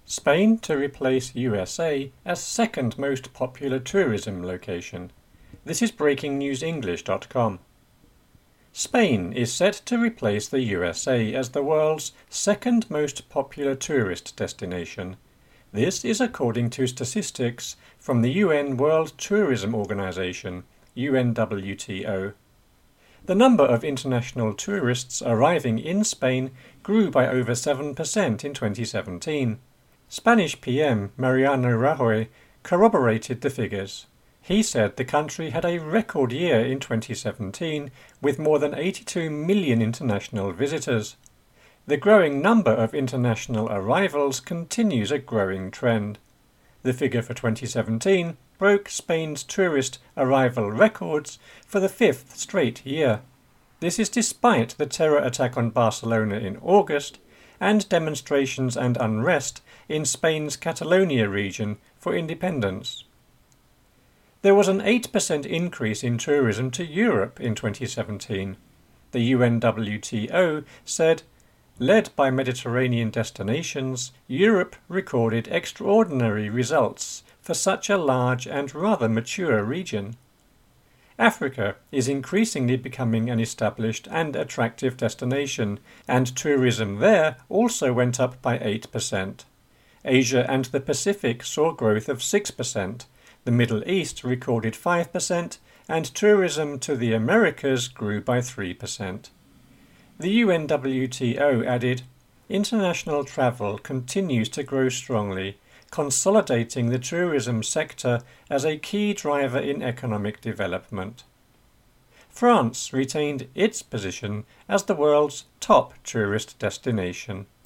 Spain to replace USA as second most popular tourism location. This is breakingnewsenglish.com. Spain is set to replace the USA as the world's second most popular tourist destination. This is according to statistics from the UN World Tourism Organization, UNWTO. The number of international tourists arriving in Spain grew by over 7% in 2017. Spanish PM Mariano Rajoy corroborated the figures. He said the country had a record year in 2017 with more than 82 million international visitors. The growing number of international arrivals continues a growing trend. The figure for 2017 broke Spain's tourist arrival records for the fifth straight year. This is despite the terror attack on Barcelona in August and demonstrations and unrest in Spain's Catalonia region for independence. There was an 8% increase in tourism to Europe in 2017. The UNWTO said, led by Mediterranean destinations, Europe recorded extraordinary results for such a large and rather mature region. Africa is increasingly becoming an established and attractive destination, and tourism there also went up by 8%. Asia and the Pacific saw growth of 6%. The Middle East recorded 5%, and tourism to the Americas grew by 3%. The UNWTO added, international travel continues to grow strongly, consolidating the tourism sector as a key driver in economic development. France retained its position as the world's top tourist destination.